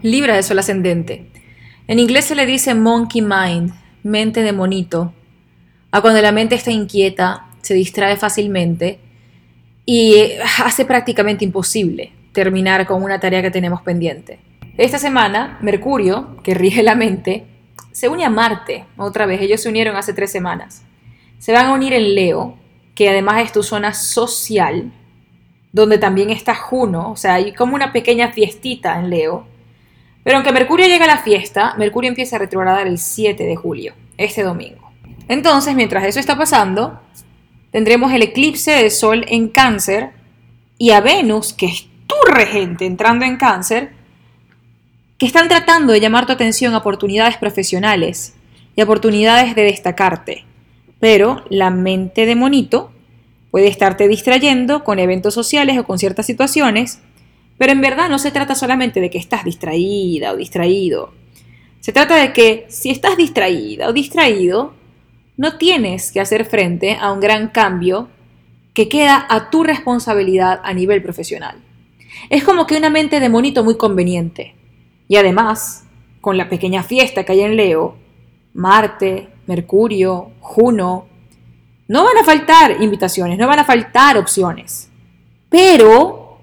Libra de Sol ascendente. En inglés se le dice monkey mind, mente de monito, a cuando la mente está inquieta, se distrae fácilmente y hace prácticamente imposible terminar con una tarea que tenemos pendiente. Esta semana, Mercurio, que rige la mente, se une a Marte otra vez. Ellos se unieron hace 3 semanas. Se van a unir en Leo, que además es tu zona social, donde también está Juno, o sea, hay como una pequeña fiestita en Leo. Pero aunque Mercurio llega a la fiesta, Mercurio empieza a retrogradar el 7 de julio, este domingo. Entonces, mientras eso está pasando, tendremos el eclipse de Sol en Cáncer y a Venus, que es tu regente entrando en Cáncer, que están tratando de llamar tu atención a oportunidades profesionales y oportunidades de destacarte. Pero la mente de monito puede estarte distrayendo con eventos sociales o con ciertas situaciones. Pero en verdad no se trata solamente de que estás distraída o distraído. Se trata de que si estás distraída o distraído, no tienes que hacer frente a un gran cambio que queda a tu responsabilidad a nivel profesional. Es como que una mente de monito muy conveniente. Y además, con la pequeña fiesta que hay en Leo, Marte, Mercurio, Juno, no van a faltar invitaciones, no van a faltar opciones. Pero,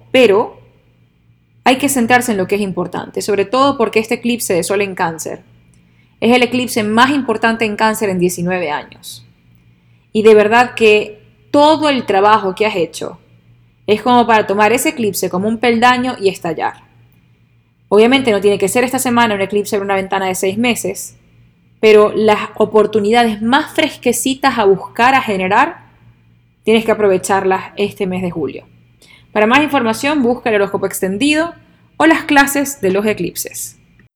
hay que centrarse en lo que es importante, sobre todo porque este eclipse de Sol en Cáncer es el eclipse más importante en Cáncer en 19 años. Y de verdad que todo el trabajo que has hecho es como para tomar ese eclipse como un peldaño y estallar. Obviamente no tiene que ser esta semana un eclipse en una ventana de 6 meses, pero las oportunidades más fresquecitas a buscar, a generar, tienes que aprovecharlas este mes de julio. Para más información, busca el horóscopo extendido o las clases de los eclipses.